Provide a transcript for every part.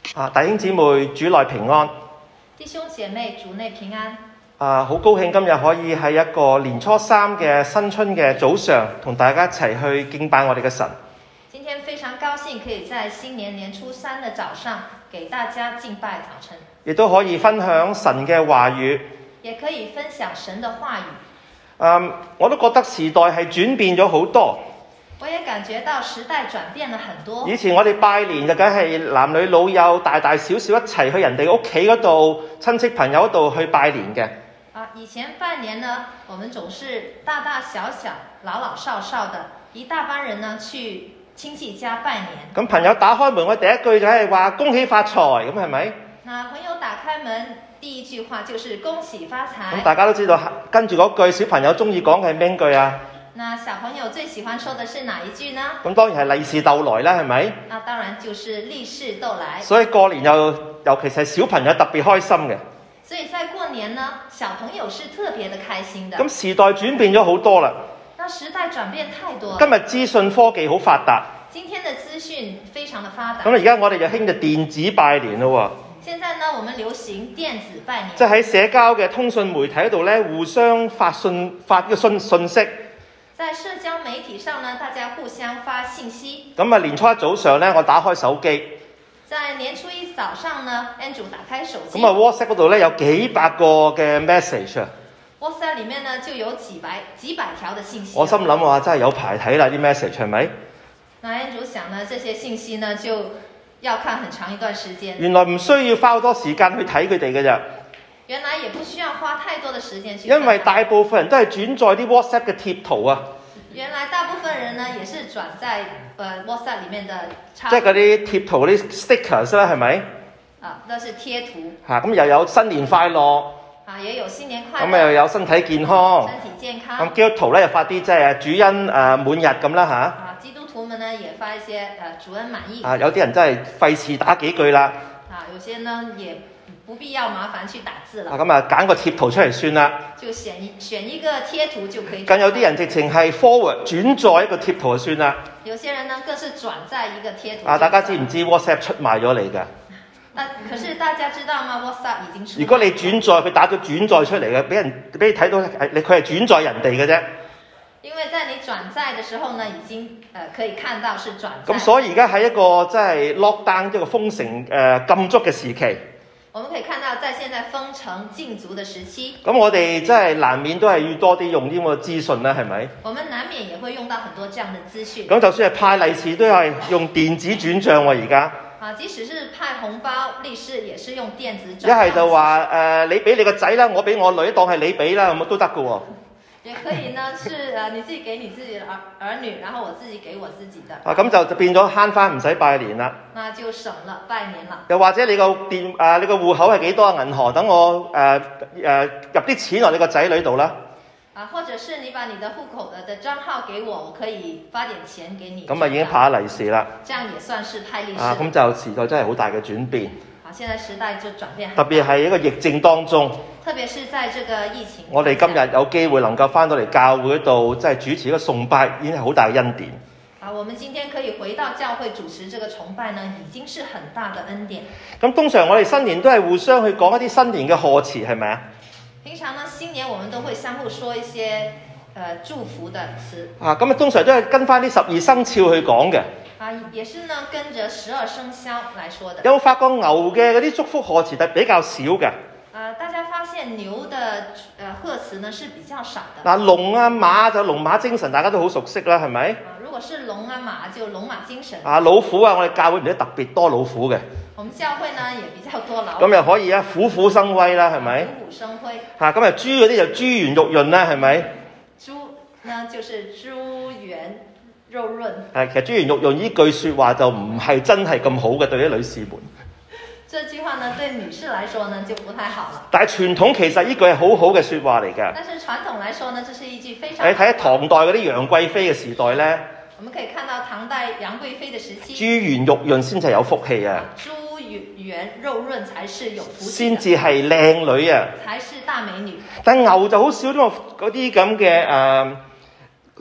弟兄姊妹，主內平安。 弟兄姐妹，主內平安。 好高興今日可以喺一個年初三嘅新春嘅早上，同大家一齊去敬拜我哋嘅神。 今天非常高興可以在新年年初三的早上，給大家敬拜早晨。 亦都可以分享神嘅話語， 也可以分享神的話語。 我都覺得時代係轉變咗好多。 我也感覺到時代轉變了很多。 以前我哋拜年就梗係男女老幼大大小小一齊去人哋屋企嗰度，親戚朋友嗰度去拜年嘅。 以前拜年呢，我們總是大大小小、老老少少的一大班人呢去親戚家拜年。 咁朋友打開門，我第一句就係話恭喜發財，咁係咪？ 那朋友打開門，第一句話就是恭喜發財。 咁大家都知道，跟住嗰句小朋友中意講嘅係邊句啊？ 那小朋友最喜歡說的是哪一句呢？ 咁當然係利是逗來啦，係咪？ 那當然就是利是逗來。 所以過年尤其是小朋友特別開心嘅。 所以在過年呢，小朋友是特別的開心的。 咁時代轉變咗好多啦。 那時代轉變太多了。 今日資訊科技好發達。 今天的資訊非常的發達。 咁而家我哋就興就電子拜年咯喎。 現在呢，我們流行電子拜年。 即係喺社交嘅通訊媒體嗰度咧，互相發個信息。 在社交媒體上呢，大家互相發信息。 咁年初一早上咧，我打開手機。 在年初一早上呢 ，Andrew 打開手機。 WhatsApp 嗰度咧有幾百個嘅 message。 WhatsApp 裡面呢就有幾百條的信息。 我心諗話真係有排睇啦啲 message 係咪？ 那 Andrew 想呢，這些信息呢就要看很長一段時間。 原來唔需要花好多時間去睇佢哋嘅啫。 原來也不需要花太多的時間去。 因為大部分人都係轉載啲 WhatsApp 嘅貼圖啊。 原來大部分人呢也是轉在WhatsApp 裡面的插圖。 即係嗰啲貼圖嗰啲 stickers 啦，係咪？ 那是貼圖。 咁又有新年快樂。 也有新年快樂。 咁又有身體健康。 身體健康。 咁基督徒咧又發啲即係主恩滿日咁啦嚇。 基督徒們呢也發一些主恩滿意。 有啲人真係費事打幾句啦。 有些呢也不必要麻煩去打字了。 咁揀個貼圖出嚟算啦。 就選一個貼圖就可以。 更有啲人直情係 forward 轉載一個貼圖就算啦。 有些人呢更是轉載一個貼圖。 大家知唔知 WhatsApp 出賣咗你㗎？ 可是大家知道嗎 ？WhatsApp 已經出賣。 如果你轉載，佢打咗轉載出嚟嘅，俾你睇到佢係轉載人哋嘅啫。 因為在你轉載的時候呢，已經可以看到是轉載。 咁所以而家喺一個即係 lockdown 一個封城禁足嘅時期。 我們可以看到，在現在封城禁足的時期。 咁我哋真係難免都係要多啲用呢個資訊啦，係咪？ 我們難免也會用到很多這樣的資訊。 咁就算係派利是都係用電子轉帳喎，而家。 即使是派紅包利是，也是用電子轉。 一係就話你俾你個仔啦，我俾我女，當係你俾啦，咁都得㗎喎。 也可以呢，是你自己給你自己的兒女，然後我自己給我自己的。 咁就變咗慳翻唔使拜年啦。 那就省了拜年了。 又或者你個你個戶口係幾多銀行？等我入啲錢落你個仔女度啦。 或者是你把你的戶口的帳號給我，我可以發點錢給你。 咁已經派利是啦。 這樣也算是派利是。 咁就時代真係好大嘅轉變。 現在時代就轉變。 特別係一個疫症當中。 特別是在這個疫情。 我哋今日有機會能夠翻到嚟教會度，即係主持一個崇拜，已經係好大嘅恩典。 我們今天可以回到教會主持這個崇拜呢，已經是很大的恩典。 咁通常我哋新年都係互相去講一啲新年嘅賀詞，係咪啊？ 平常呢，新年我們都會相互說一些祝福的詞。 咁通常都係跟翻啲12生肖去講嘅。 也是呢，跟着12生肖來說的。 有冇發覺牛嘅嗰啲祝福賀詞係比較少嘅？ 大家發現牛的賀詞呢是比較少的。 龍啊馬就龍馬精神，大家都好熟悉啦，係咪？ 如果是龍啊馬就龍馬精神。 老虎啊，我哋教會唔係特別多老虎嘅。 我們教會呢也比較多老虎。 咁又可以虎虎生威啦，係咪？ 虎虎生威。 咁豬嗰啲就豬圓肉潤啦，係咪？ 豬呢就是豬圓肉潤。 其實豬圓肉潤呢句説話就唔係真係咁好嘅，對啲女士們。 這句話呢，對女士來說呢就不太好了。 但係傳統其實呢句係好好嘅説話嚟㗎。 但是傳統來說呢，這是一句非常。 你睇下唐代嗰啲楊貴妃嘅時代呢， 我們可以看到唐代楊貴妃嘅時期。 豬圓肉潤先至有福氣啊！ 豬圓肉潤才是有福氣。 先至係靚女啊！ 才是大美女。 但牛就好少嗰啲咁嘅祝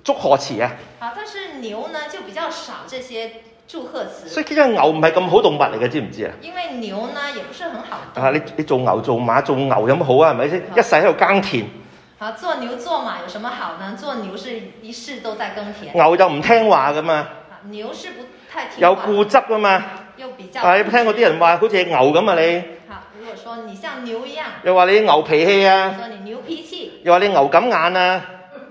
祝賀詞啊。 好，但是牛呢就比較少這些祝賀詞。 所以其實牛唔係咁好動物嚟嘅，知唔知啊？ 因為牛呢也不是很好的。 啊，你做牛做馬做牛有乜好啊？係咪先？一世喺度耕田。 好，做牛做馬有什麼好呢？做牛是一世都在耕田。 牛就唔聽話噶嘛。 牛是不太聽話。 有固執噶嘛。 又比較。 你有冇聽過啲人話好似牛咁啊？你？ 好，如果說你像牛一樣。 又話你牛脾氣啊。 說你牛脾氣。 又話你牛咁眼啊。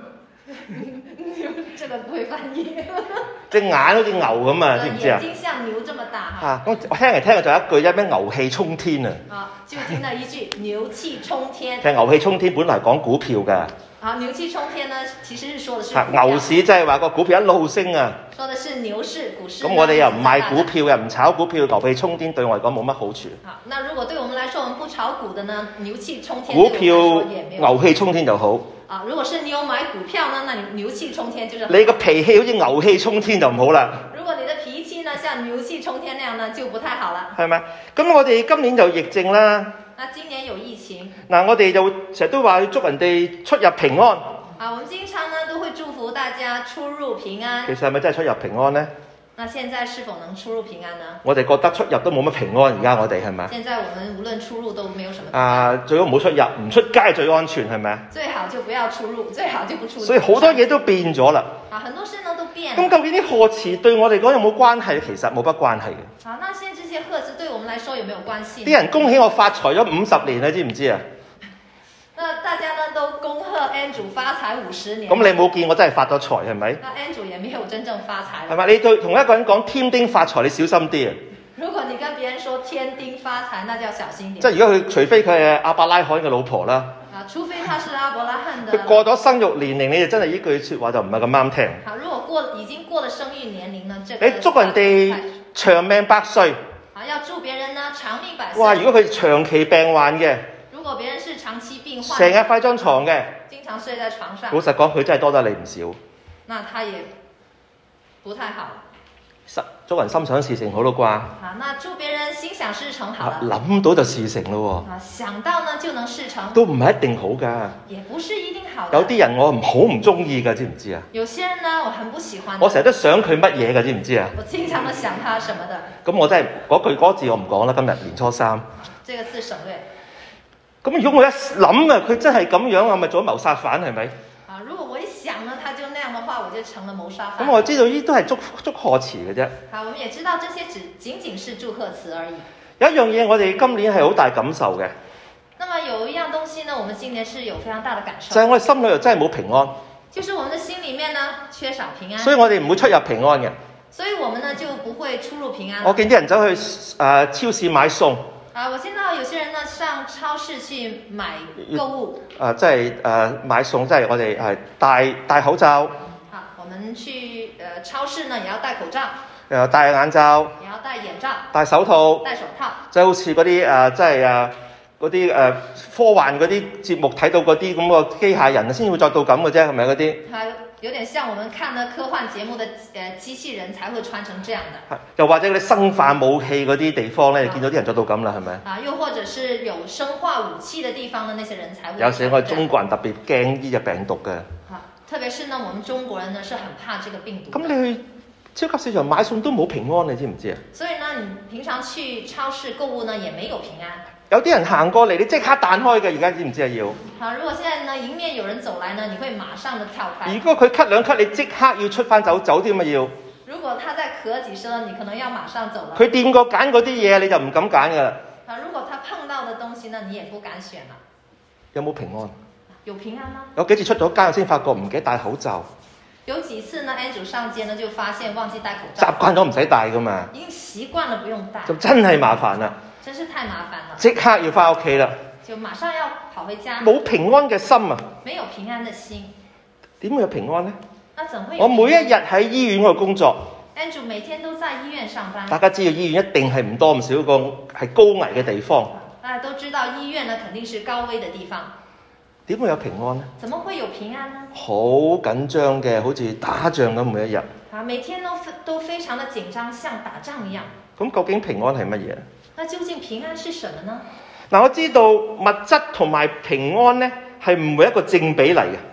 這個不會翻譯。 隻眼好似牛咁啊，知唔知啊？ 眼睛像牛這麼大嚇。咁我聽嚟聽去就有一句啫，咩牛氣沖天啊！ 啊，就聽到一句牛氣沖天。 其實牛氣沖天本來係講股票㗎。 啊，牛氣沖天呢，其實是說的是股票。 牛市即係話個股票一路升啊。 說的是牛市股市。 咁我哋又唔買股票，又唔炒股票，牛氣沖天對我嚟講冇乜好處。 好，那如果對我們來說，我們不炒股的呢，牛氣沖天。 股票牛氣沖天就好。 啊，如果是你有買股票呢，那你牛氣沖天就是好。 你個脾氣好似牛氣沖天就唔好啦。 如果你的脾氣呢，像牛氣沖天那樣呢，就不太好了。 係咪？咁我哋今年就疫症啦。 那今年有疫情。 嗱，我哋就成日都話要祝人哋出入平安。 啊，我們經常呢都會祝福大家出入平安。 其實係咪真係出入平安呢？ 那現在是否能出入平安呢？ 我哋覺得出入都冇乜平安，而家我哋係咪？ 現在我們無論出入都沒有什麼平安。 最好唔好出入，唔出街最安全係咪啊？ 最好就不要出入，最好就不出入。 所以好多嘢都變咗啦。 啊，很多事呢都變。 咁究竟啲賀詞對我哋講有冇關係？其實冇乜關係嘅。 好，那現在這些賀詞對我們來說有沒有關係？ 啲人恭喜我發財咗50年，你知唔知啊？ 那大家呢都恭賀 Andrew 發財50年。 咁你冇見我真係發咗財係咪？ 那 Andrew 也沒有真正發財。 係咪？你對同一個人講添丁發財，你小心啲啊！ 如果你跟別人說添丁發財，那就要小心點。 即係如果佢，除非佢係亞伯拉罕嘅老婆啦。 啊，除非他是亞伯拉罕的。 佢過咗生育年齡，你就真係呢句説話就唔係咁啱聽。 好，如果已經過了生育年齡呢？這個。 你祝人哋長命百歲。 啊，要祝別人呢長命百歲。 哇！如果佢長期病患嘅。 如果別人是長期病患， 成日瞓張床嘅， 經常睡在床上。 老實講，佢真係多得你唔少。 那他也不太好。 祝人心想事成好咯啩。 啊，那祝別人心想事成好了。 諗到就事成咯喎。 啊，想到呢就能事成。 都唔係一定好㗎。 也不是一定好的。 有啲人我好唔中意㗎，知唔知啊？ 有些人呢，我很不喜歡。 我成日都想佢乜嘢㗎，知唔知啊？ 我經常都想他什麼的。 咁我真係嗰字我唔講啦，今日年初三。 這個字省略。 咁如果我一諗啊，佢真係咁樣，我咪做咗謀殺犯係咪？ 啊，如果我一想呢，他就那樣的話，我就成了謀殺犯。 咁我知道呢都係祝賀詞嘅啫。 好，我們也知道這些僅僅是祝賀詞而已。 有一樣嘢我哋今年係好大感受嘅。 那麼有一樣東西呢，我們今年是有非常大的感受。 就係我哋心裏又真係冇平安。 就是我們的心裡面呢缺少平安。 所以我哋唔會出入平安嘅。 所以我們呢就不會出入平安。 我見啲人走去超市買餸。 啊，我見到有些人呢上超市去買購物。 即係買餸，即係我哋係戴口罩。 好，我們去超市呢也要戴口罩。 又戴眼罩。 也要戴眼罩。 戴手套。 戴手套。 即係好似嗰啲即係嗰啲科幻嗰啲節目睇到嗰啲咁個機械人先會作到咁嘅啫，係咪嗰啲？ 係，有點像我們看呢科幻節目的機器人才會穿成這樣的。 又或者嗰啲生化武器嗰啲地方咧，你見到啲人作到咁啦，係咪？ 啊，又或者是有生化武器的地方呢，那些人才會。 有時我哋中國人特別驚呢隻病毒嘅。 啊，特別是呢，我們中國人呢是很怕這個病毒。 咁你去超級市場買餸都冇平安，你知唔知啊？ 所以呢，你平常去超市購物呢，也沒有平安。 有啲人行過嚟，你即刻彈開嘅，而家知唔知啊？要。 好，如果現在呢迎面有人走來呢，你會馬上的跳開。 如果佢咳兩咳，你即刻要出翻走添啊要。 如果他在咳幾聲，你可能要馬上走了。 佢掂過揀嗰啲嘢，你就唔敢揀噶啦。 啊，如果他碰到的東西呢，你也不敢選了。 有冇平安？ 有平安嗎？ 有幾次出咗街，我先發覺唔記得戴口罩。 有幾次呢 Andrew 上街呢就發現忘記戴口罩。 習慣咗唔使戴噶嘛。 已經習慣了不用戴。 就真係麻煩啦。 真是太麻煩了。 即刻要翻屋企啦。 就馬上要跑回家。 冇平安嘅心啊。 沒有平安的心。 點會有平安呢？ 那怎會有平安？ 我每一日喺醫院嗰度工作。 Andrew 每天都在醫院上班。 大家知道醫院一定係唔多唔少個係高危嘅地方。 大家都知道醫院呢肯定是高危的地方。 點會有平安呢？ 怎麼會有平安呢？ 好緊張嘅，好似打仗咁每一日。 啊，每天都非常的緊張，像打仗一樣。 咁究竟平安係乜嘢？ 那究竟平安是什麼呢？ 嗱，我知道物質同埋平安呢係唔會一個正比例嘅。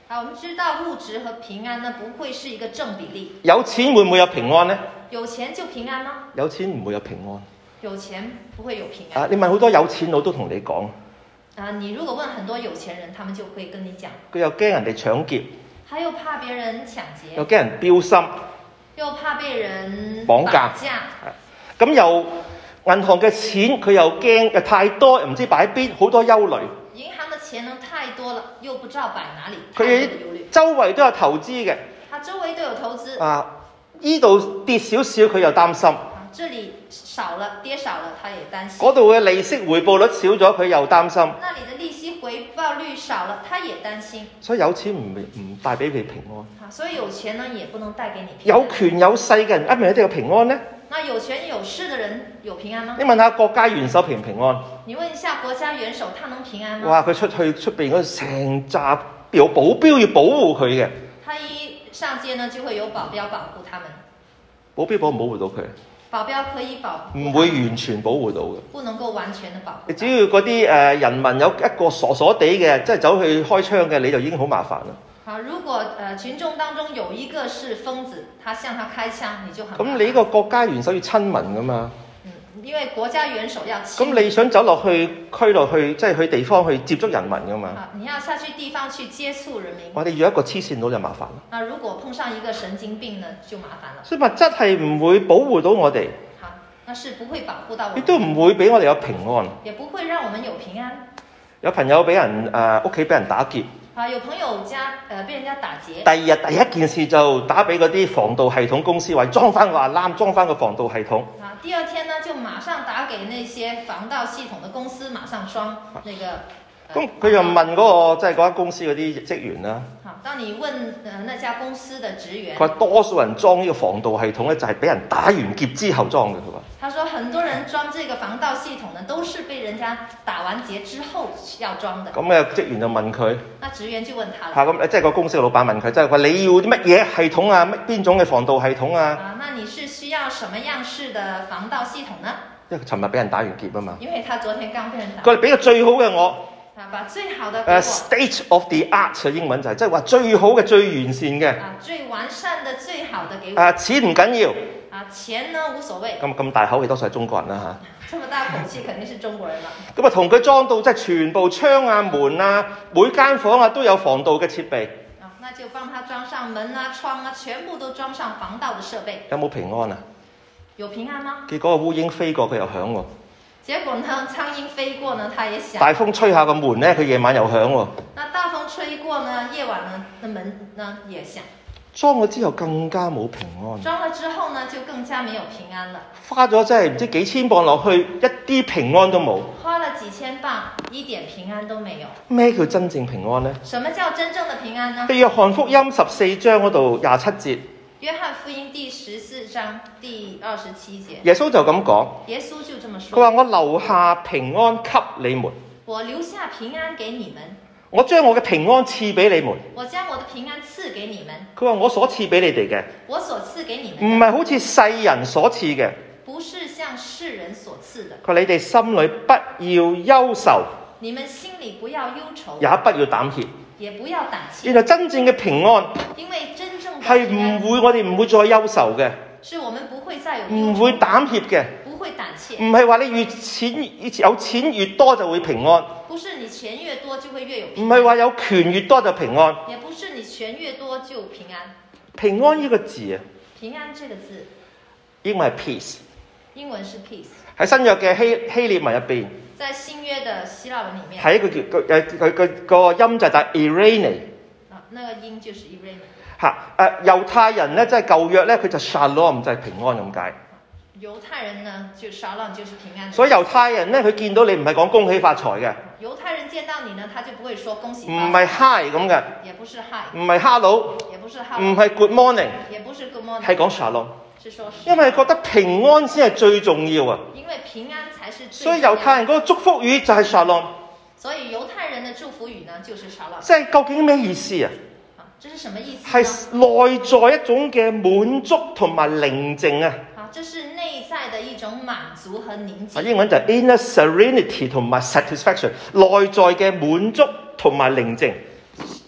我們知道物質和平安呢，不會是一個正比例。 有錢會唔會有平安呢？ 有錢就平安嗎？ 有錢唔會有平安。 有錢不會有平安。 你問好多有錢佬都同你講。 你如果問很多有錢人，他們就會跟你講。 佢又驚人哋搶劫， 他又怕別人搶劫， 又驚人標心， 又怕被人綁架。咁又銀行嘅錢佢又驚又太多，又唔知擺喺邊，好多憂慮。 銀行嘅錢呢太多了，又不知道擺哪裡， 佢周圍都有投資嘅。 他周圍都有投資。 呢度跌少少佢又擔心。 這裡少了，跌少了，他也擔心。 嗰度嘅利息回報率少咗，佢又擔心。 那裡的利息回報率少了，他也擔心。 所以有錢唔帶俾佢平安。 所以有錢呢，也不能帶給你平安。有權有勢嘅人一定有平安呢？ 那有權有勢的人有平安嗎？ 你問下國家元首平唔平安？ 你問一下國家元首，他能平安嗎？ 哇！佢出邊嗰成紮有保鏢要保護佢嘅。 他一上街呢，就會有保鏢保護他們。 保鏢保唔保護到佢？ 保鏢可以保護， 唔會完全保護到嘅。 不能夠完全的保護。 你只要嗰啲人民有一個傻傻地嘅，即係走去開槍嘅，你就已經好麻煩啦。 如果群眾當中有一個是瘋子，他向他開槍，你就很麻煩。 咁你呢個國家元首要親民噶嘛？ 因為國家元首要親民。 咁你想走落去區落去，即係去地方去接觸人民噶嘛？ 你要下去地方去接觸人民。 我哋遇一個黐線佬就麻煩啦。 那如果碰上一個神經病呢，就麻煩了。 所以物質係唔會保護到我哋。 那是不會保護到我們。 亦都唔會俾我哋有平安。 也不會讓我們有平安。 有朋友俾人屋企俾人打劫。 有朋友家被人家打劫。 第二日第一件事就打俾嗰啲防盜系統公司，話裝翻個alarm，裝翻個防盜系統。 第二天呢，就馬上打給那些防盜系統的公司，馬上裝那個。 咁佢又問嗰個即係嗰間公司嗰啲職員啦。 當你問那家公司的職員， 佢話多數人裝呢個防盜系統咧，就係俾人打完劫之後裝嘅。佢話， 他說很多人裝這個防盜系統呢，都是被人家打完劫之後要裝的。 咁嘅職員就問佢， 那職員就問他啦。 咁即係個公司嘅老闆問佢，即係話你要啲乜嘢系統啊？邊種嘅防盜系統啊？ 那你是需要什麼樣式的防盜系統呢？ 因為尋日俾人打完劫啊嘛。 因為他昨天剛被人打。 佢哋俾個最好嘅我。 把最好的給我。 State of the art 嘅英文就係即係話最好嘅、最完善嘅。 最完善的、最好的給我。 錢唔緊要。 錢呢無所謂。 咁大口氣，多數係中國人啦嚇。 這麼大口氣，肯定是中國人啦。 咁同佢裝到即係全部窗啊、門啊、每間房啊都有防盜嘅設備。 那就幫他裝上門啊、窗啊，全部都裝上防盜的設備。 有冇平安啊？ 有平安嗎？ 結果個烏蠅飛過，佢又響喎。 結果呢，蒼蠅飛過呢，它也響。 大風吹下個門呢，佢夜晚又響喎。 那大風吹過呢，夜晚呢，那門呢也響。 裝咗之後更加冇平安。 裝了之後呢，就更加沒有平安了。 花咗真係唔知幾千磅落去，一啲平安都冇。 花了幾千磅，一點平安都沒有。 咩叫真正平安呢？ 什麼叫真正的平安呢？ 約翰福音14章嗰度27節。 約翰福音第14章第27節， 耶穌就咁講。 耶穌就這麼說。 佢話：我留下平安給你們。 我留下平安給你們。 我將我嘅平安賜俾你們。 我將我的平安賜給你們。 佢話：我所賜俾你哋嘅。 我所賜給你們。 唔係好似世人所賜嘅。 不是像世人所賜的。 佢話：你哋心裏不要憂愁。 你們心裏不要憂愁。 也不要膽怯。 也不要膽怯。 原來真正嘅平安。 因為真正的係我哋唔會再憂愁嘅。 是我們不會再有憂愁。 唔會膽怯嘅。 不會膽怯。 唔係話你有錢越多就會平安。 不是你錢越多就會越有平安。 唔係話有權越多就平安。 也不是你權越多就平安。 平安呢個字啊。 平安這個字。 英文係 peace。 英文是 peace。喺新約嘅希臘文入邊。 在新約的希臘文裡面。 係一個個音就係 Irene。 那個音就是 Irene。 猶太人咧，即係舊約咧，佢就 Shalom 就係平安咁解。 猶太人呢，就 Shalom 就是平安。 所以猶太人咧，佢見到你唔係講恭喜發財嘅。 猶太人見到你呢，他就不會說恭喜發財。 唔係 Hi 咁嘅。 也不是 Hi。 唔係 Hello。 也不是 Hello。 唔係 Good morning。 也不是 Good morning。 係講 Shalom。 是說。 因為覺得平安先係最重要啊。 因為平安才是最。 所以猶太人嗰個祝福語就係 Shalom。 所以猶太人的祝福語呢，就是 Shalom。 即係究竟咩意思啊？ 這是什麼意思？ 係內在一種嘅滿足同埋寧靜啊！ 這是內在的一種滿足和寧靜。 英文就係 inner serenity 同埋 satisfaction， 內在嘅滿足同埋寧靜。 就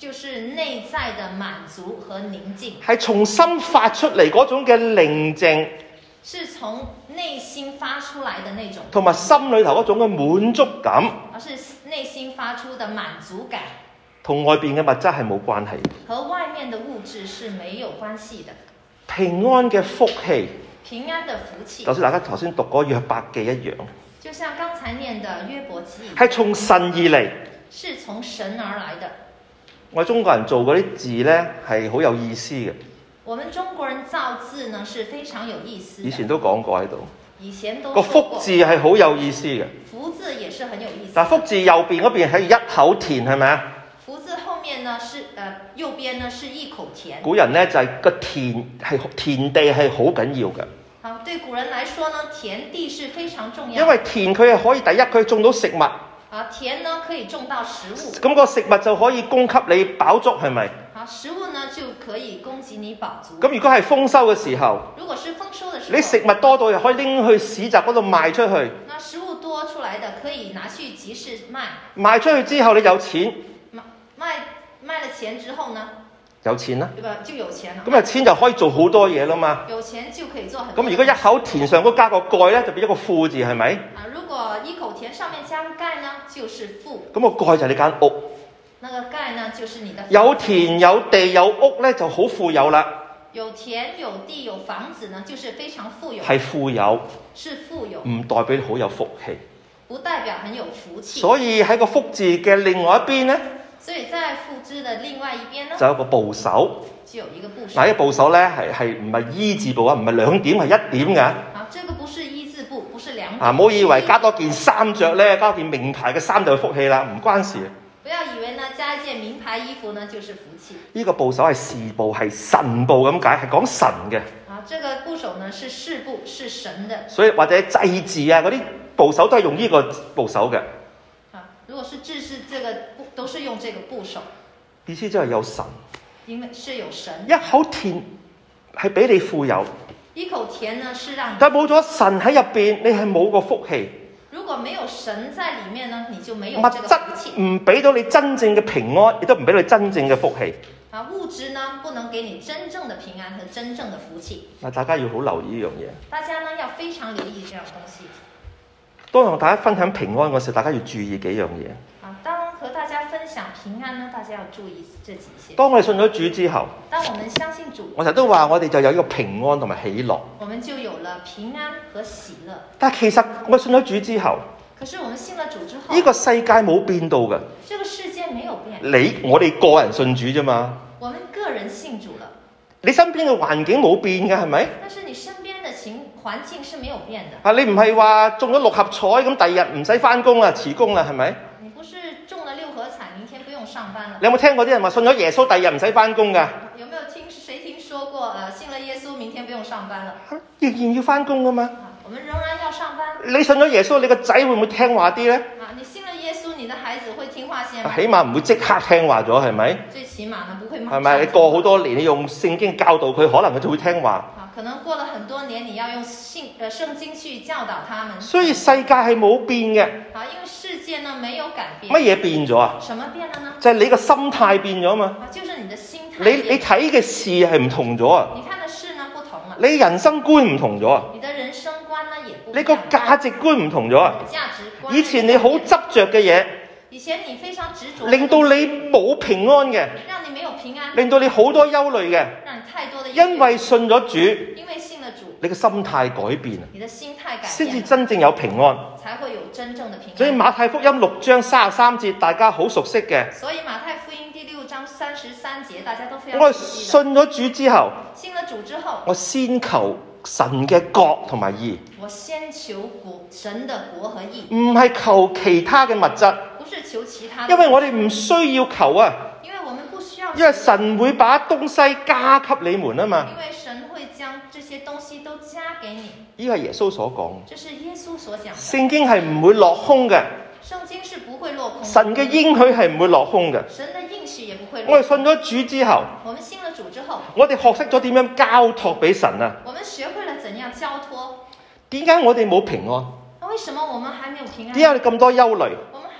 就是內在的滿足和寧靜， 係從心發出嚟嗰種嘅寧靜， 是從內心發出來的那種， 同埋心裏頭嗰種嘅滿足感， 而是內心發出的滿足感， 同外邊嘅物質係冇關係。 和外面的物質是沒有關係的。 平安嘅福氣， 平安的福氣， 就似大家頭先讀嗰約伯記一樣， 就像剛才念的約伯記， 係從神而嚟。 是從神而來的。 我哋中國人做嗰啲字呢，係好有意思嘅。 我們中國人造字呢是非常有意思的。 以前都講過喺度。 以前都個福字係好有意思嘅。 福字也是很有意思。 但福字右邊嗰邊係一口田，係咪啊？ 福字後面呢是右邊呢是一口田。 古人呢就係個田地係好緊要嘅。 好，對古人來說呢，田地是非常重要。 因為田佢係可以第一佢種到食物。 田呢可以種到食物。 咁個食物就可以供給你飽足，係咪？ 好，食物呢就可以供給你飽足。 咁如果係豐收嘅時候， 如果是豐收的時候， 你食物多到又可以拎去市集嗰度賣出去。 那食物多出來的可以拿去集市賣。 賣出去之後你有錢。 賣了錢之後呢？ 有錢啦， 對吧？就有錢啦。 咁錢就可以做好多嘢啦嘛。 有錢就可以做很多。 咁如果一口田上都加個蓋咧，就變一個富字，係咪？ 如果一口田上面加個蓋呢，就是富。 咁個蓋就係你間屋。 那個蓋呢，就是你的。 有田有地有屋咧，就好富有啦。 有田有地有房子呢，就是非常富有。 係富有。 是富有。 唔代表好有福氣。 不代表很有福氣。 所以喺個福字嘅另外一邊咧。 所以在福字的另外一邊呢， 就有個部首， 就有一個部首。 嗱，呢個部首咧係唔係一字部啊？唔係兩點，係一點㗎。 啊，這個不是一字部，不是兩點。 啊，唔好以為加多件衫着咧，加件名牌嘅衫就係福氣啦，唔關事。 不要以為呢加一件名牌衣服呢就是福氣。 呢個部首係事部，係神部咁解，係講神嘅。 啊，這個部首呢是事部，是神的。 所以或者祭祀啊嗰啲部首都係用呢個部首嘅。 如果是祭祀，這個都是用這個部首。 意思即係有神， 因為是有神。 一口田係俾你富有， 一口田呢是讓你。 但冇咗神喺入邊，你係冇個福氣。 如果沒有神在裡面呢，你就沒有物這個福氣。 質唔俾到你真正嘅平安，亦都唔俾到你真正嘅福氣。 啊，物質呢不能給你真正的平安和真正的福氣。 嗱，大家要好留意呢樣嘢。 大家呢要非常留意這樣東西。 當同大家分享平安嗰時，大家要注意幾樣嘢。 當和大家分享平安呢，大家要注意這幾些。 當我哋信咗主之後， 當我們相信主， 我成日都話我哋就有一個平安同埋喜樂。 我們就有了平安和喜樂。 但係其實我信咗主之後， 可是我們信了主之後， 呢個世界冇變到嘅。 這個世界沒有變。 我哋個人信主啫嘛。 我們個人信主了。 你身邊嘅環境冇變嘅係咪？ 但是你身邊的環境是沒有變的。 啊，你唔係話中咗六合彩咁，第二日唔使返工啦，辭工啦，係咪？ 你不是中了六合彩，明天不用上班了？ 你有冇聽過啲人話信咗耶穌，第二日唔使返工㗎？ 有沒有誰聽說過信了耶穌，明天不用上班了？ 仍然要返工㗎嘛。 我們仍然要上班。 你信咗耶穌，你個仔會唔會聽話啲呢？ 你信了耶穌，你的孩子會聽話些嗎？ 起碼唔會即刻聽話咗，係咪？ 最起碼呢，不會馬上。 係咪？你過好多年，你用聖經教導佢，可能佢就會聽話。 可能過了很多年，你要用聖經去教導他們。 所以世界係冇變嘅。 因為世界呢沒有改變。 乜嘢變咗啊？ 什麼變了呢？ 就係你個心態變咗嘛。 就是你的心態。 你睇嘅事係唔同咗啊。 你看的事呢不同了。 你人生觀唔同咗啊。 你的人生觀呢也不一樣。 你個價值觀唔同咗啊。 價值觀。 以前你好執着嘅嘢。 以前你非常執着， 令到你冇平安嘅， 讓你沒有平安， 令到你好多憂慮嘅， 讓你太多的憂慮， 因為信咗主， 因為信了主， 你嘅心態改變， 你的心態改變， 先至真正有平安， 才會有真正的平安。 所以馬太福音6章33節大家好熟悉嘅， 所以馬太福音第6章33節大家都非常我熟悉的。 信咗主之後， 信了主之後， 我先求神嘅國同埋義， 我先求神的國和義， 唔係求其他嘅物質， 不是求其他的， 因為我哋唔需要求啊， 因為我們不需要， 因為神會把東西加給你們啊嘛， 因為神會將這些東西都加給你， 呢個係耶穌所講， 這是耶穌所講的， 聖經係唔會落空嘅， 聖經是不會落空的， 神嘅應許係唔會落空嘅， 神的應許也不會落空。 我哋信咗主之後， 我們信了主之後， 我哋學識咗點樣交託俾神啊。 我們學會了怎樣交託。 點解我哋冇平安？ 為什麼我們還沒有平安？ 點解我哋咁多憂慮？ 我們還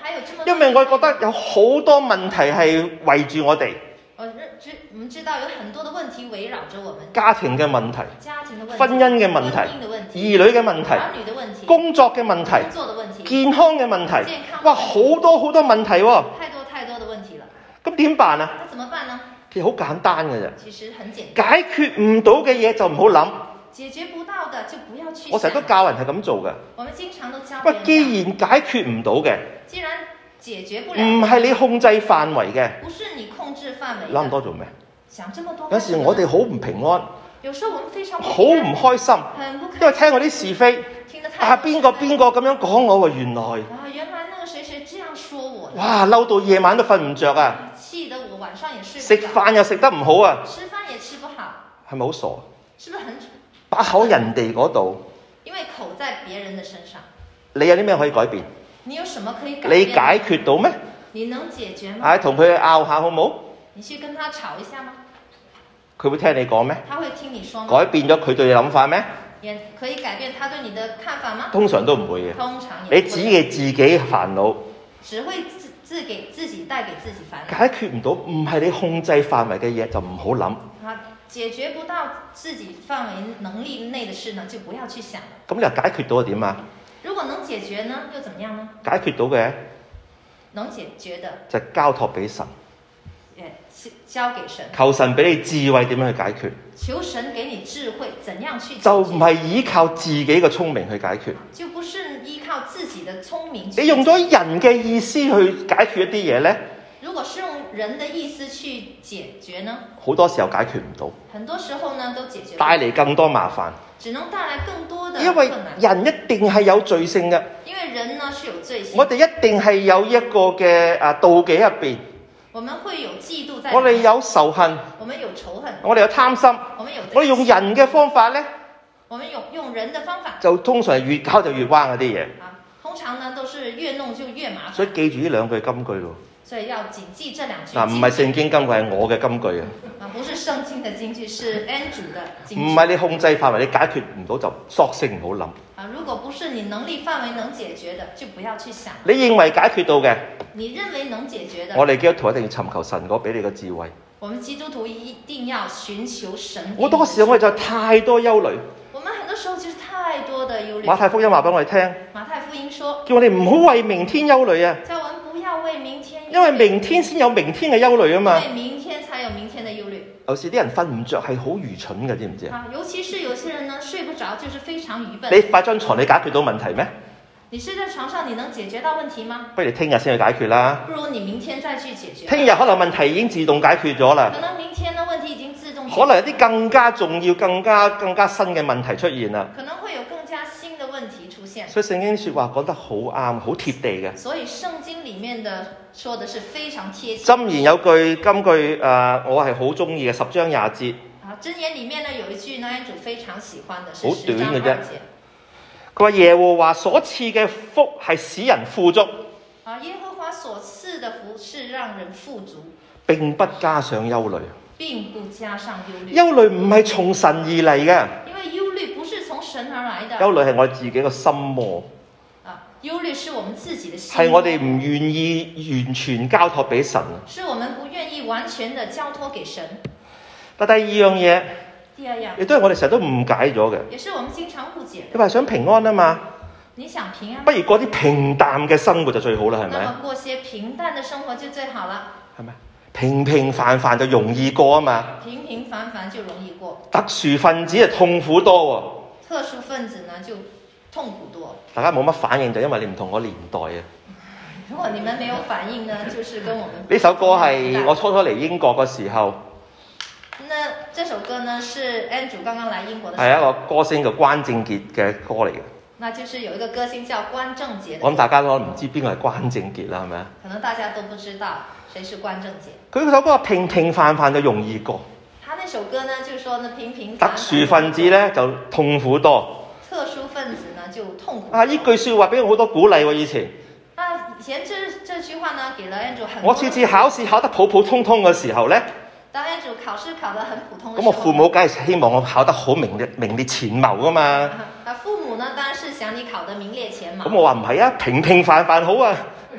还有這麼多？ 因為我覺得有好多問題係圍住我哋。 我們知道有很多的問題圍繞着我們。 家庭嘅問題、 家庭的問題、 婚姻嘅問題、兒女嘅問題、 兒女的問題、 工作嘅問題、 工作的問題、 健康嘅問題， 健康哇，好多好多問題喎。 太多的問題了。 咁點辦啊？ 那怎麼辦呢？ 其實好簡單嘅啫。 其實很簡單。 解決唔到嘅嘢就唔好諗。 解決不到的就不要去想。 我成日都教人係咁做嘅。 我們經常都教別人。 喂，既然解決唔到嘅， 既然解決不了， 唔係你控制範圍嘅， 不是你控制範圍。 諗咁多做咩？ 想這麼多。 有時我哋好唔平安， 有時候我們非常好唔開心， 很不開心， 因為聽我啲是非，邊個咁樣講我喎，原來那個誰誰這樣說我。 哇，嬲到夜晚都瞓唔着啊！ 氣得我晚上也睡不着。 食飯又食得唔好啊！ 吃飯也吃不好。 係咪好傻？ 是不是很？ 把口人哋嗰度。 因為口在別人的身上。 你有啲咩可以改變？ 你有什麼可以改變？ 你解決到咩？ 你能解決嗎？ 同佢拗下好冇？ 你去跟他吵一下嗎？ 佢會聽你講咩？ 他會聽你說嗎？ 改變咗佢對你諗法咩？ 也可以改變他對你的看法嗎？ 通常都唔會嘅。 通常也不會。 你只係自己煩惱， 只會自給自己帶給自己煩惱。 解決唔到，唔係你控制範圍嘅嘢就唔好諗。 解決不到自己範圍能力內的事呢，就不要去想了。 咁你又解決到係點啊？ 如果能解決呢，又怎麼樣呢？ 解決到嘅， 能解決的就交託俾神。 交給神， 求神俾你智慧點樣去解決。 求神給你智慧，怎樣去解決？ 就唔係依靠自己嘅聰明去解決。 就不是依靠自己的聰明。 你用咗人嘅意思去解決一啲嘢呢？ 如果是用人的意思去解決呢？ 好多時候解決唔到。 很多時候呢都解決不到， 帶嚟更多麻煩。 只能帶來更多的因為困難。 人一定係有罪性嘅。 因為人呢是有罪性。 我哋一定係有一個嘅妒忌入邊。 我們會有嫉妒在。 我哋有仇恨。 我們有仇恨。 我哋有貪心。我哋用人嘅方法呢， 我們用人的方法。 就通常係越搞就越彎嗰啲嘢。 通常呢都是越弄就越麻煩。 所以記住呢兩句金句咯。 所以要謹記這兩句。 唔係聖經金句，係我嘅金句啊。 不是聖經的金句，是 Andrew 的金句。 唔係你控制範圍，你解決唔到就索性唔好諗。 如果不是你能力範圍能解決的，就不要去想。 你認為解決到嘅， 你認為能解決的， 我哋基督徒一定要尋求神嗰俾你嘅智慧。 我們基督徒一定要尋求神。 好多時候我哋就太多憂慮。 我們很多時候就是太多的憂慮。 馬太福音話俾我哋聽。 馬太福音說， 叫我哋唔好為明天憂慮啊。 叫我們不要為明天憂慮。 因為明天先有明天嘅憂慮啊嘛。 因為明天才有明天的憂慮。 有時啲人瞓唔着係好愚蠢嘅，知唔知啊？ 尤其是有些人呢，睡不着就是非常愚笨。 你瞓張床你解決到問題咩？ 你睡在床上，你能解決到問題嗎？ 不如你聽日先去解決啦。 不如你明天再去解決。 聽日可能問題已經自動解決咗啦。 可能明天的問題已經自動解決。 可能有啲更加重要、更加新嘅問題出現啦。 可能會有更加新的問題出現。 所以聖經說話講得好啱，好貼地嘅。 所以聖經裡面的說的是非常貼切。 箴言有句金句我係好中意嘅，10章20節。 箴言裡面呢有一句呢，Andrew 非常喜歡的，是好短嘅啫。佢話耶和華所賜嘅福係使人富足。 耶和華所賜的福是讓人富足， 並不加上憂慮。 並不加上憂慮。 憂慮唔係從神而嚟嘅。 因為憂慮不是從神而來的。 憂慮係我自己嘅心魔。 憂慮是我們自己的心。 係我哋唔願意完全交託俾神。 是我們不願意完全的交託給神。 但第二樣嘢， 第二樣， 亦都係我哋成日都誤解咗嘅。 也是我們經常誤解。 你話想平安啊嘛？ 你想平安？ 不如過啲平淡嘅生活就最好啦，係咪？ 那麼過些平淡的生活就最好了。 係咪？平平凡凡就容易過啊嘛。 平平凡凡就容易過。 特殊分子係痛苦多喎。 特殊分子呢就痛苦多。 大家冇乜反應就因為你唔同我年代啊。 如果你們沒有反應呢，就是跟我們呢首歌係我初初嚟英國嘅時候。 那這首歌呢是 Andrew 剛剛來英國的時候。 係一個歌星叫關正傑嘅歌嚟嘅。 那就是有一個歌星叫關正傑。 我諗大家都唔知邊個係關正傑啦，係咪啊？ 可能大家都不知道誰是關正傑。 佢首歌話平平凡凡就容易過。 他那首歌呢，就是說呢平平凡凡。 特殊分子呢就痛苦多。 特殊分子呢就痛苦多。 呢句説話俾我好多鼓勵喎，以前。 以前這句話呢，給了 Andrew 很多。 我次次考試考得普普通通嘅時候呢， 當 Andrew 考試考得很普通嘅時候， 咁我父母梗係希望我考得好名列前茅噶嘛。 父母呢當然是想你考得名列前茅。 咁我話唔係啊，平平凡凡好啊。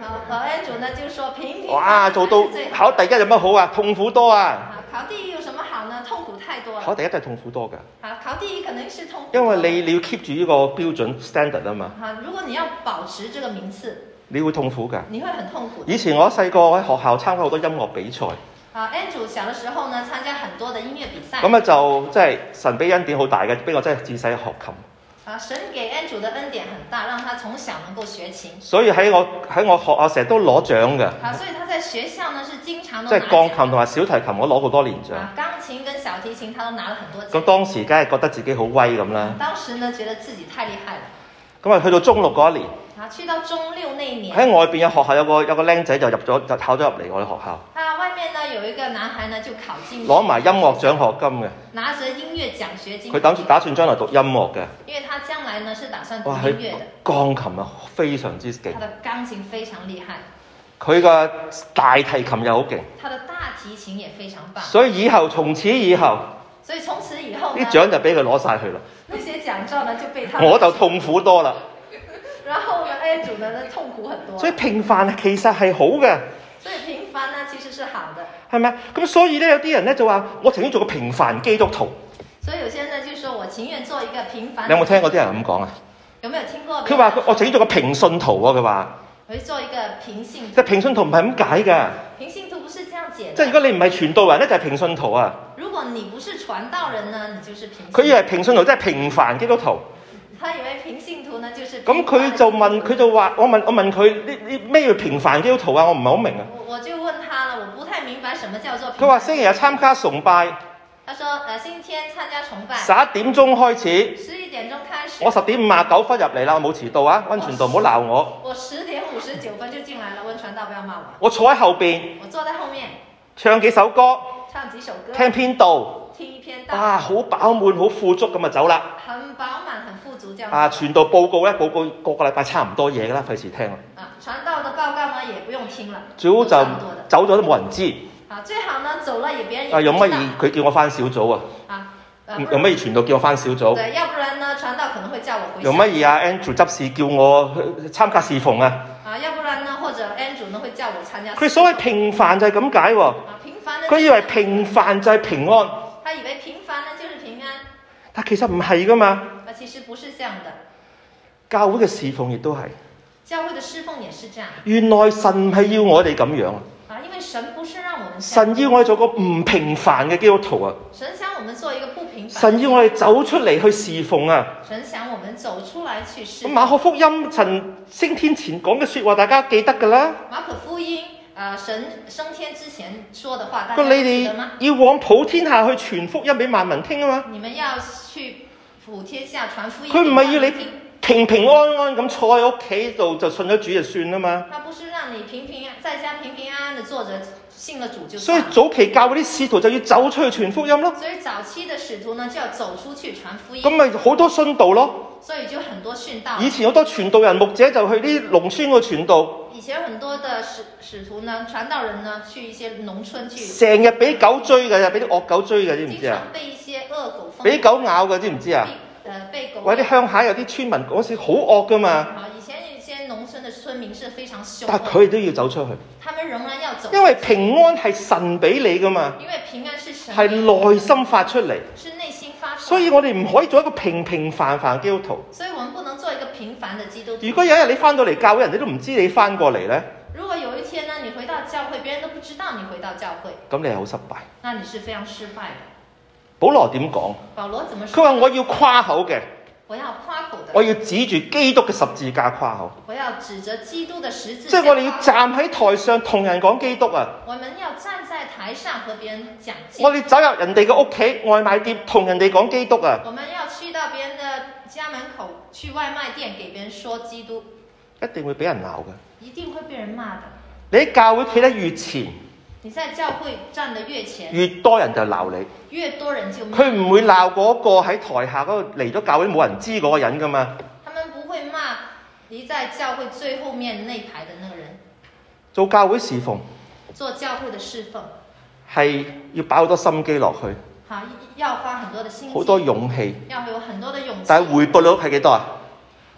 Andrew 呢就說平平哇，做到考第一有乜好啊？痛苦多啊！ 考第一有什麼好呢？痛苦太多了。 考第一都係痛苦多㗎。 考第一可能是痛苦。 因為你要 keep 住呢個標準 standard 啊嘛。 如果你要保持這個名次， 你會痛苦㗎。 你會很痛苦。 以前我細個喺學校參加好多音樂比賽。 Andrew 小的時候呢，參加很多的音樂比賽。 咁啊就即係神俾恩典好大嘅，俾我真係自細學琴。 神給 Andrew 的恩典很大，讓他從小能夠學琴。 所以喺我學校成日都攞獎嘅。 所以他在學校呢是經常都即係鋼琴同埋小提琴，我攞好多年獎。 鋼琴跟小提琴，他都拿了很多獎。 咁當時梗係覺得自己好威咁啦。 當時呢，覺得自己太厲害了。 咁啊，去到中六嗰一年。 去到中六那一年。 喺外邊嘅學校有個僆仔就考咗入嚟我哋學校。 外面呢有一個男孩呢就考進。攞埋音樂獎學金嘅。 拿着音樂獎學金。 佢打算將來讀音樂嘅。 因為他將來呢是打算讀音樂的。 鋼琴啊，非常之勁。 他的鋼琴非常厲害。 佢嘅大提琴又好勁。 他的大提琴也非常棒。 所以從此以後。 所以從此以後呢。 啲獎就俾佢攞晒去啦。 那些獎狀呢就被他。 我就痛苦多啦。 然後呢 Andrew 呢痛苦很多。 所以平凡其實係好嘅。 所以平凡呢其實是好的。 係咪？咁所以咧有啲人咧就話我情願做個平凡基督徒。 所以有些人呢就說我情願做一個平凡。 你有冇聽過啲人咁講啊？ 有沒有聽過？ 佢話我情願做個平信徒啊！佢話。 我要做一個平信徒。 即係平信徒唔係咁解㗎。 平信徒不是這樣解的。 即係如果你唔係傳道人咧，就係平信徒啊。 如果你不是傳道人呢，你就是平信徒。 佢以為平信徒即係平凡基督徒。 他以為平信徒呢就是咁佢就問，佢就話：我問佢呢咩叫平凡基督徒啊？我唔係好明啊。 我就問他了，我不太明白什麼叫做平凡。 佢話星期日參加崇拜。 他說：星期天參加崇拜。 11點鐘開始。 11點鐘開始。 我10點59分入嚟啦，我冇遲到啊！溫傳道唔好鬧我。 我10點59分就進來了，溫傳道不要罵我。 我坐喺後邊。 我坐在後面。 唱幾首歌。 唱幾首歌。 聽篇道。 聽一篇道。 啊，好飽滿，好富足咁就走啦。 很飽滿，很富足，這樣。 傳道報告個個禮拜差唔多嘢㗎啦，費事聽啦。 傳道的報告呢，也不用聽了。 最好就走咗都冇人知。 最好呢，走了也別人也不知道。 用乜嘢？佢叫我返小組啊？用乜嘢傳道叫我返小組？ 對，要不然呢，傳道可能會叫我回。 用乜嘢啊 ？Andrew 執事叫我去參加侍奉啊？ 要不然呢，或者 Andrew 呢會叫我參加。 佢所謂平凡就係咁解喎。 平凡呢？ 佢以為平凡就係平安。 他以為平凡呢就是平安。 但其實唔係㗎嘛。 其實不是這樣的。 教會嘅侍奉亦都係。 教會的侍奉也是這樣。 原來神係要我哋咁樣。 因為神不是讓我們。 神要我哋做個唔平凡嘅基督徒啊！ 神想我們做一個不平凡。 神要我哋走出嚟去侍奉啊！ 神想我們走出來去侍奉。 馬可福音神升天前講嘅說話，大家記得㗎啦。 馬可福音神升天之前說的話，大家記得嗎？ 要往普天下去傳福音俾萬民聽啊嘛！ 你們要去普天下傳福音。 佢唔係要你平平安安咁坐喺屋企度就信咗主就算啦嘛。 他不是讓你在家平平安安的坐着信了主就算。 所以早期教嗰啲使徒就要走出去傳福音咯。 所以早期的使徒呢就要走出去傳福音。 咁咪好多殉道咯。 所以就很多殉道。 以前好多傳道人牧者就去啲農村嗰傳道。 以前很多的使徒呢傳道人呢去一些農村去。 成日俾狗追嘅，俾啲惡狗追嘅，知唔知啊？ 經常被一些惡狗。 俾狗咬嘅，知唔知啊？ 被狗。 或者啲鄉下有啲村民嗰時好惡噶嘛。 以前有些農村的村民是非常兇。 但係佢哋都要走出去。 他們仍然要走。 因為平安係神俾你噶嘛。 因為平安是神。 係內心發出嚟。 是內心發出來。 所以我哋唔可以做一個平凡基督徒。 所以我們不能做一個平凡的基督徒。 如果有一日你翻到嚟教會，人哋都唔知你翻過嚟咧。 如果有一天呢，你回到教會，別人都不知道你回到教會。 咁你係好失敗。 那你是非常失敗的。 保羅點講？ 保羅怎麼說？ 佢話我要誇口嘅。 我要誇口的。 我要指住基督嘅十字架誇口。 我要指着基督的十字架。 即係我哋要站喺台上同人講基督啊！ 我們要站在台上和別人講基督。 我哋走入人哋嘅屋企外賣店同人哋講基督啊！ 我們要去到別人的家門口，去外賣店給別人說基督。 一定會俾人鬧嘅。 一定會被人罵的。 你喺教會企得越前。 你在教會站得越前， 越多人就鬧你， 越多人就罵。 佢唔會鬧嗰個喺台下嗰個嚟咗教會冇人知嗰個人噶嘛。 他們不會罵離在教會最後面那排的那個人。 做教會侍奉， 做教會的侍奉係要擺好多心機落去。 好，要花很多的心機， 好多勇氣， 要有很多的勇氣。 但係回報率係幾多啊？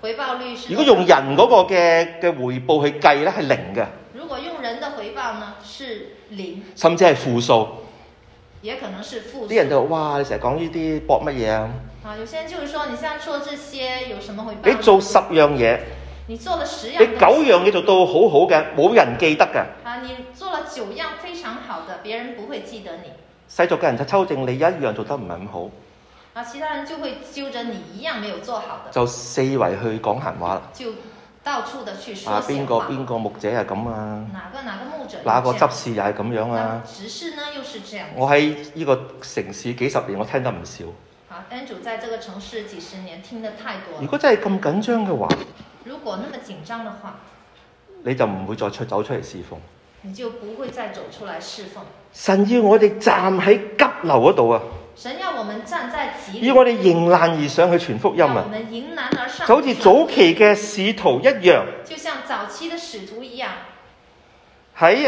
回報率是。 如果用人嗰個嘅回報去計咧，係零嘅。 如果用人的回報呢，是零， 甚至係負數。 也可能是負數。 啲人就話：哇！你成日講呢啲搏乜嘢啊？ 啊，有些人就是說，你現在做這些有什麼回報？ 你做10樣嘢， 你做了10樣， 你9樣嘢做到好好嘅，冇人記得嘅。 啊，你做了9樣非常好的，別人不會記得你。 世俗嘅人就抽正你一樣做得唔係咁好。 啊，其他人就會揪着你一樣沒有做好的， 就四圍去講閒話啦。 就到處的去說閒話。 邊個牧者係咁啊？ 哪個牧者？ 哪個執事又係咁樣啊？ 執事呢又是這樣。 我喺呢個城市幾十年，我聽得唔少。 好 ，Andrew 在這個城市幾十年，聽得太多了。 如果真係咁緊張嘅話， 如果那麼緊張的話， 你就唔會再走出嚟侍奉。 你就不會再走出來侍奉。 神要我哋站喺急流嗰度啊！ 神要我們站在急流， 要我哋迎難而上去傳福音啊！ 我們迎難而上， 就好似早期嘅使徒一樣， 就像早期的使徒一樣。 喺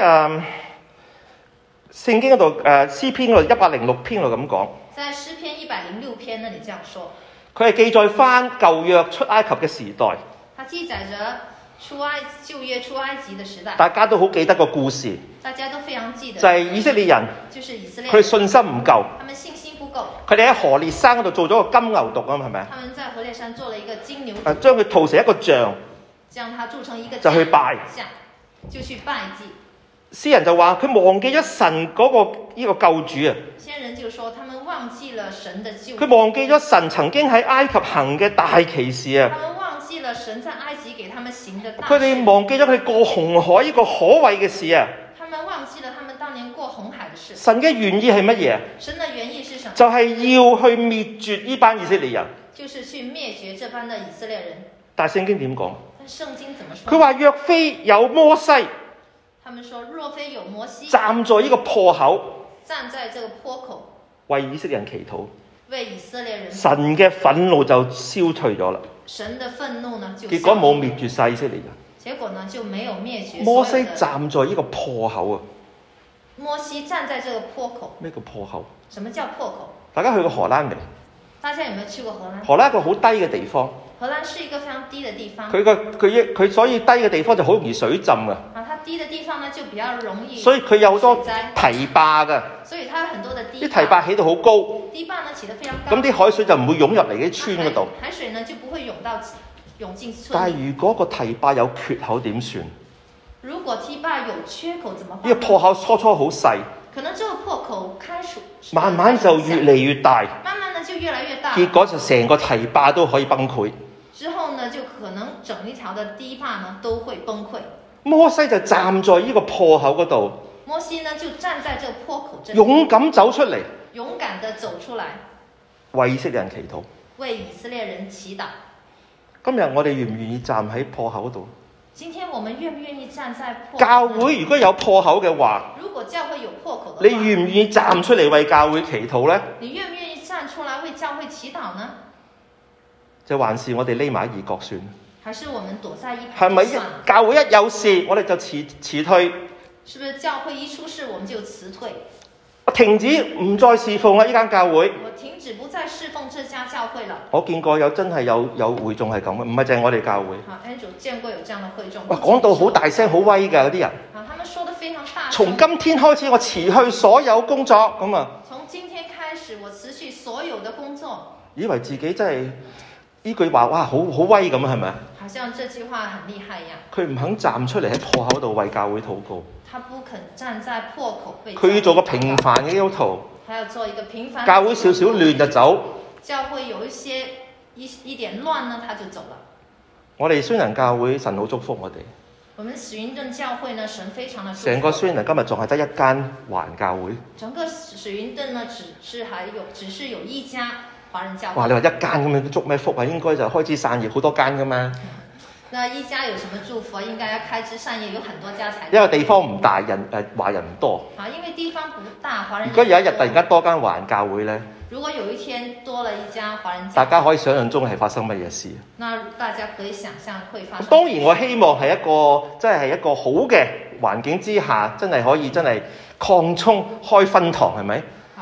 聖經嗰度詩篇嗰度106篇嗰度咁講。 在詩篇106篇那裡這樣說。 佢係記載翻舊約出埃及嘅時代。 它記載着舊約出埃及的時代。 大家都好記得個故事。 大家都非常記得。 就係以色列人。 就是以色列人。 佢信心唔夠。 他們信心不夠。 佢哋喺何烈山嗰度做咗個金牛犢啊嘛，係咪？ 他們在何烈山做了一個金牛犢。 將佢塗成一個像。 將它鑄成一個就去拜。 就去拜祭。 詩人就話佢忘記咗神嗰個呢個救主啊。 先人就說他們忘記了神的救主。 佢忘記咗神曾經喺埃及行嘅大奇事啊。 他們忘記了神在埃及給他們行的大事。 佢哋忘記咗佢過紅海呢個可畏嘅事啊。 他們忘記了他們當年過紅海的事。 神嘅原意係乜嘢？ 神的原意是什麼？ 就係要去滅絕呢班以色列人。 就是去滅絕這班的以色列人。 但聖經點講？ 但聖經怎麼說？ 佢話若非有摩西。 他們說若非有摩西站在呢個破口， 站在這個坡口為以色列人祈禱， 為以色列人， 神嘅憤怒就消退咗啦。 神的憤怒呢就結果冇滅絕晒以色列人。 結果呢就沒有滅絕。 摩西站在呢個破口啊！ 摩西站在這個坡口。 咩叫破口？ 什麼叫破口？ 大家去過荷蘭未？ 大家有沒有去過荷蘭？ 荷蘭一個好低嘅地方。 荷蘭是一個非常低的地方。 佢所以低嘅地方就好容易水浸㗎。 啊，它低的地方呢就比較容易。 所以佢有好多堤壩㗎。 所以它有很多的堤壩。 啲堤壩起到好高。 堤壩呢起得非常高。 咁啲海水就唔會湧入嚟啲村嗰度。 海水呢就不會湧進村。 但係如果個堤壩有缺口點算？ 如果堤壩有缺口怎麼辦？ 呢個破口初好細。 可能這個破口慢慢就越嚟越大。 慢慢呢就越來越大。 結果就成個堤壩都可以崩潰。 之後呢，就可能整一條的堤壩呢都會崩潰。 摩西就站在呢個破口嗰度。 摩西呢就站在這個破口這裡。 勇敢走出嚟。 勇敢地走出來。 為以色列人祈禱。 為以色列人祈禱。 今日我哋願唔願意站喺破口嗰度？ 今天我們願不願意站在破口？ 教會如果有破口嘅話， 如果教會有破口的話， 你願唔願意站出嚟為教會祈禱呢？ 你願不願意站出來為教會祈禱呢？ 就還是我哋匿埋一角算？ 還是我們躲在一旁？ 係咪教會一有事，我哋就辭退？ 是不是教會一出事，我們就辭退？ 停止唔再侍奉啦！呢間教會， 我停止不再侍奉這家教會了。 我見過真係有會眾係咁嘅，唔係淨係我哋教會。 好 Andrew 見過有這樣的會眾。 哇，講到好大聲、好威㗎嗰啲人。 啊，他們說得非常大聲。 從今天開始，我辭去所有工作咁啊！ 從今天開始，我辭去所有的工作。 以為自己真係呢句話，哇，好威咁啊，係咪啊？ 好像這句話很厲害一樣。 佢唔肯站出嚟喺破口度為教會禱告。 他不肯站在破口為。 佢要做個平凡嘅基督徒。 他要做一個平凡。 教會少少亂就走。 教會有一點亂呢，他就走了。 我哋宣仁教會，神好祝福我哋。 我們史雲頓教會呢，神非常的祝福。 成個宣仁今日仲係得一間華人教會。 整個史雲頓呢，只是有一家華人教會。 哇！你話一間咁樣祝咩福啊？應該就開枝散葉好多間噶嘛。 那一家有什麼祝福？應該要開枝散葉，有很多家才。 因為地方唔大，華人唔多。 啊，因為地方不大，華人。 如果有一日突然間多間華人教會呢？ 如果有一天多了一家華人教會， 大家可以想象中係發生乜嘢事？ 那大家可以想象會發生。 當然我希望係一個好嘅環境之下，真係可以擴充開分堂，係咪？ 好，當然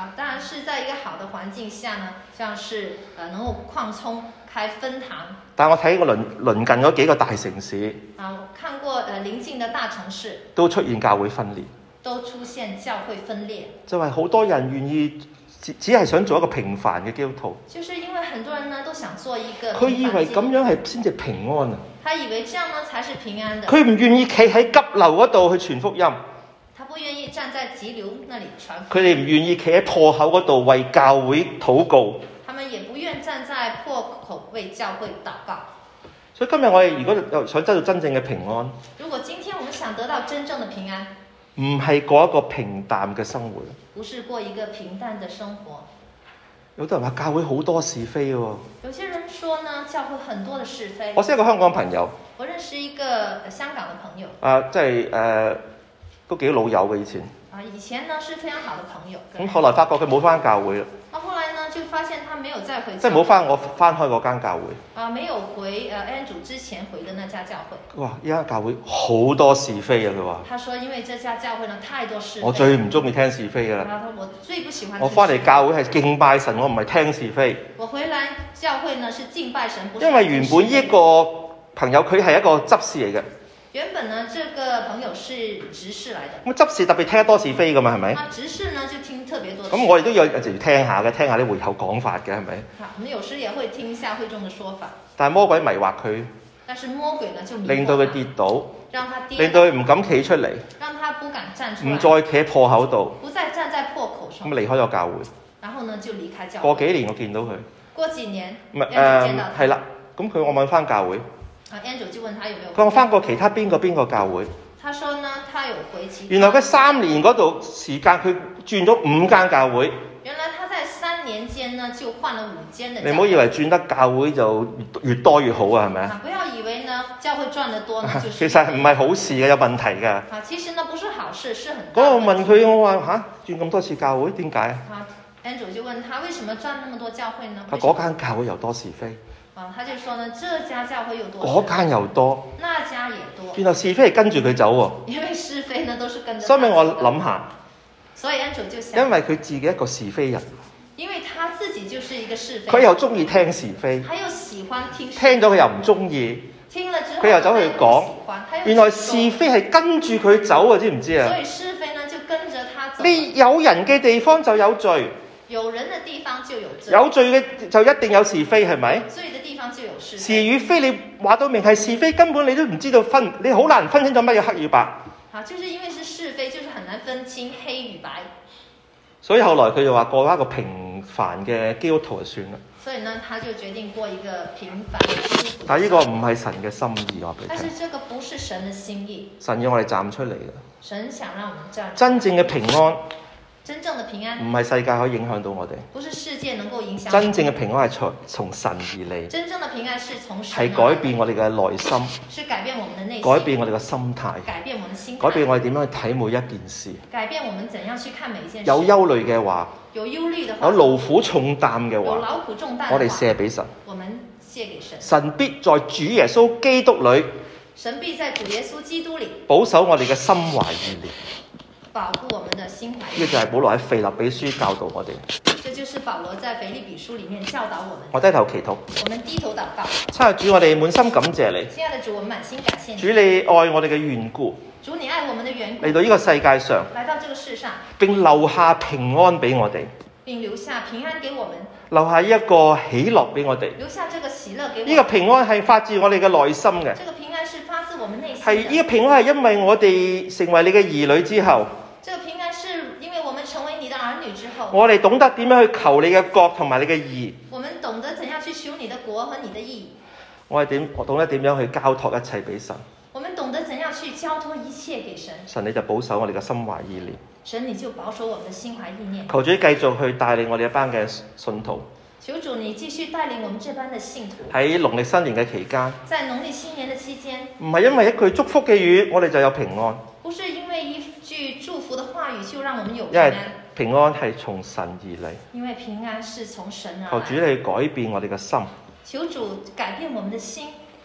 是在一个好的環境下呢，像是能夠擴充開分堂。 但我睇過鄰近嗰幾個大城市， 我看過鄰近的大城市都出現教會分裂， 都出現教會分裂， 就係好多人願意只係想做一個平凡嘅基督徒。 就是因為很多人呢都想做一個平凡佢以為咁樣係先至平安啊！ 他以為這樣呢才是平安的。 佢唔願意企喺急流嗰度去傳福音。 他不願意站在急流那裡傳福音。 佢哋唔願意企喺破口嗰度為教會禱告。 他們也不願站在破口為教會禱告。 所以今日我哋如果想得到真正嘅平安， 如果今天我們想得到真正的平安， 唔係過一個平淡嘅生活。 不是過一個平淡的生活。 有啲人話教會好多是非喎。 有些人說呢，教會很多的是非。 我識一個香港朋友。 我認識一個香港的朋友。 即係都幾老友嘅以前。 以前呢是非常好的朋友。 咁後來發覺佢冇返教會啦。 後來呢就發現他沒有再回教會。 即係冇返我返開嗰間教會。 沒有回Andrew 之前回的那家教會。 佢話：依家教會好多是非啊！佢話。 他說：因為這家教會呢太多是非。 我最唔中意聽是非㗎啦。 我最不喜歡。 我返嚟教會係敬拜神，我唔係聽是非。 我回來教會呢是敬拜神，不是。 因為原本呢一個朋友佢係一個執事嚟嘅。 原本呢，這個朋友是執事來的。 咁執事特別聽得多是非㗎嘛，係咪？ 執事呢就聽特別多。 咁我哋都有時聽下嘅，聽下啲會後講法嘅，係咪？ 我們有時也會聽一下會眾的說法。 但係魔鬼迷惑佢。 但是魔鬼呢就迷惑他， 令到佢跌倒， 讓他跌倒， 令到佢唔敢企出嚟， 讓他不敢站出來， 唔再企喺破口度， 不再站在破口上， 咁離開咗教會。 然後呢就離開教會。 過幾年我見到佢。 過幾年 ，Andrew 見到他。 係啦，咁我問翻教會。 Andrew 就問他有沒有。 佢話翻過其他邊個教會。 他說呢，他有回其他。 原來佢3年嗰度時間，佢轉咗5間教會。 原來他在3年間呢就換了5間的教會。 你唔好以為轉得教會就越多越好啊，係咪啊？ 不要以為呢教會賺得多呢就是。 其實唔係好事嘅，有問題㗎。 其實呢不是好事，是很大的問題。 嗰我問佢，我話轉咁多次教會點解啊 ？Andrew 就問他為什麼賺那麼多教會呢？ 嗰間教會又多是非。 他就說呢，這家教會有多， 嗰間又多， 那家也多。 原來是非係跟住佢走喎。 因為是非呢，都是跟着。 所以我諗下。 所以 Andrew 就想。 因為佢自己一個是非人。 因為他自己就是一個是非。 佢又中意聽是非。 他又喜歡聽。聽咗佢又唔中意。 聽了之後。 佢又走去講。原來是非係跟住佢走啊，知唔知啊？ 所以是非呢就跟着他走。 你有人嘅地方就有罪。 有人的地方就有罪。 有罪嘅就一定有是非，係咪？ 罪的地方就有是非。 是與非，你話到明係是非，根本你都唔知道分，你好難分清楚乜嘢黑與白。 就是因為是非，就是很難分清黑與白。 所以後來佢就話過一個平凡嘅基督徒就算啦。 所以呢，他就決定過一個平凡嘅基督徒。 但係呢個唔係神嘅心意，我俾你聽。 但是這個不是神嘅心意。 神要我哋站出嚟嘅。 神想讓我們站。 真正嘅平安。 真正的平安唔係世界可以影響到我哋， 不是世界能夠影響。 真正嘅平安係從神而嚟， 真正的平安是從神而來， 係改變我哋嘅內心， 是改變我們的內心， 改變我哋嘅心態， 改變我們心態， 改變我哋點樣去睇每一件事， 改變我們怎樣去看每一件事。 有憂慮嘅話， 有憂慮的話， 有勞苦重擔嘅話， 有勞苦重擔， 我哋卸俾神， 我們卸給神， 神必在主耶穌基督裏， 神必在主耶穌基督裏保守我哋嘅心懷意念。 保護我們的心懷。 呢個就係保羅喺腓立比書教導我哋。 這就是保羅在腓立比書裡面教導我們。 我低頭祈禱。 我們低頭禱告。 親愛的主，我哋滿心感謝你。 親愛的主，我們滿心感謝你。 主，你愛我哋嘅緣故。 主，你愛我們的緣故。 嚟到呢個世界上。 來到這個世上。 並留下平安俾我哋。 並留下平安給我們。 留下一個喜樂俾我哋。 留下這個喜樂給我們。 呢個平安係發自我哋嘅內心嘅。 這個平安是發自我們內心。 係呢個平安係因為我哋成為你嘅兒女之後。 這個平安是因為我們成為你的兒女之後， 我哋懂得點樣去求你嘅國同埋你嘅義。 我們懂得怎樣去求你的國和你的義。 我懂得點樣去交託一切俾神。 我們懂得怎樣去交託一切給神。 神你就保守我哋嘅心懷意念。 神你就保守我們的心懷意念。 求主繼續去帶領我哋一班嘅信徒。 求主你繼續帶領我們這班的信徒。 喺農曆新年嘅期間。 在農曆新年的期間。 唔係因為一句祝福嘅語，我哋就有平安。 不是因為一句祝福的話語就讓我們有平安。 因為平安係從神而嚟。 因為平安是從神而來。 求主你改變我哋嘅心。 求主改變我們的心。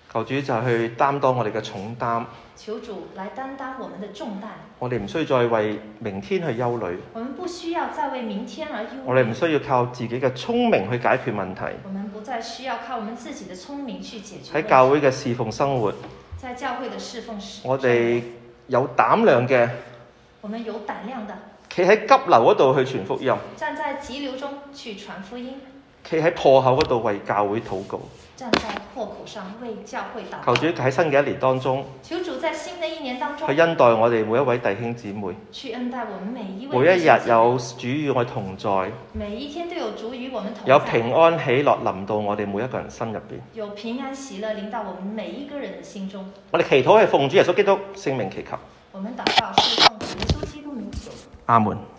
求主就去擔當我哋嘅重擔， 求主來擔當我們的重擔。 我哋唔需要再為明天去憂慮， 我們不需要再為明天而憂慮。 我哋唔需要靠自己嘅聰明去解決問題。 我們不再需要靠我們自己的聰明去解決問題。 喺教會嘅侍奉生活， 在教會的侍奉時， 我哋有膽量嘅， 我們有膽量的， 企喺急流嗰度去傳福音， 站在急流中去傳福音， 企喺破口嗰度為教會禱告。 站在破口上為教會禱告。 求主喺新嘅一年當中， 求主在新的一年當中去恩待我哋每一位弟兄姊妹， 去恩待我們每一位。 每一日有主與我同在， 每一天都有主與我們同在， 有平安喜樂臨到我哋每一個人心入邊， 有平安喜樂臨到我們每一個人的心中。 我哋祈禱係奉主耶穌基督聖名祈求， 我們禱告是奉主耶穌基督名求。 阿門。